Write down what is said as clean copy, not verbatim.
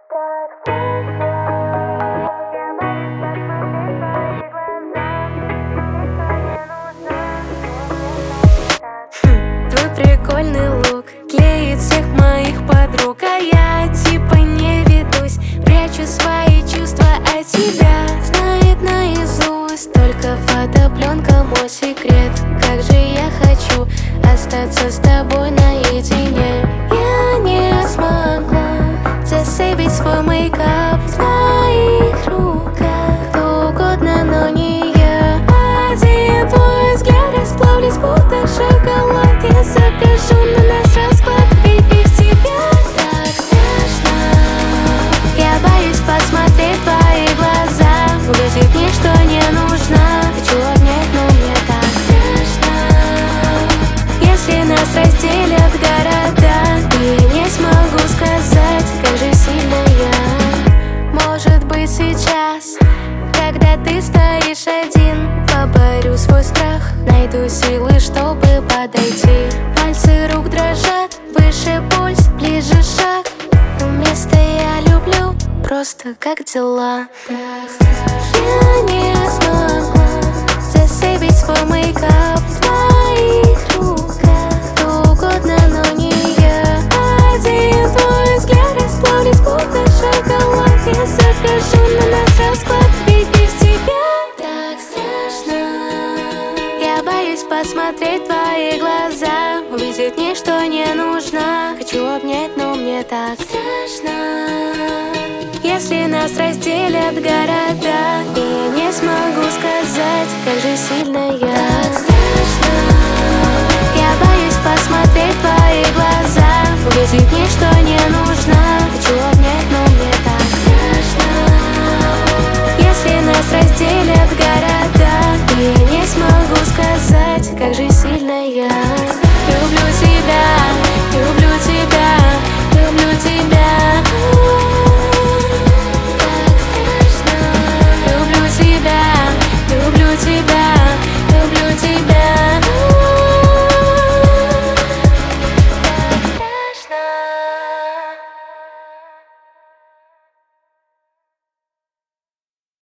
Твой прикольный лук клеит всех моих подруг, а я типа не ведусь, прячу свои чувства от тебя. Знает наизусть только фотопленка мой секрет. Как же я хочу остаться с тобой наедине. Я не смогла засейвить свой мейкап в твоих руках. Кто угодно, но не я. Один твой взгляд расплавлюсь, будто шоколад. Я закажу на нас расклад, baby, в тебя так страшно. Я боюсь посмотреть в твои глаза, увидеть мне, что не нужно. Хочу обнять, но мне так страшно. Если нас разделят города, и я не смогу сказать, как же сильно я. Может быть сейчас, когда ты стоишь один, поборю свой страх, найду силы, чтобы подойти. Пальцы рук дрожат, выше пульс, ближе шаг. Вместо «я люблю» просто «как дела». Я не смогла засейвить свой мейкап в твоих руках. Кто угодно, но не я. Один твой взгляд расплавлюсь, будто шоколад. Я закажу на нас расклад, baby, в тебя так страшно. Я боюсь посмотреть в твои глаза, увидеть мне, что не нужно. Хочу обнять, но мне так страшно. Если нас разделят города, и я не смогу сказать, как же сильно я. Так страшно. Я боюсь посмотреть в твои глаза, увидеть мне, что не нужно.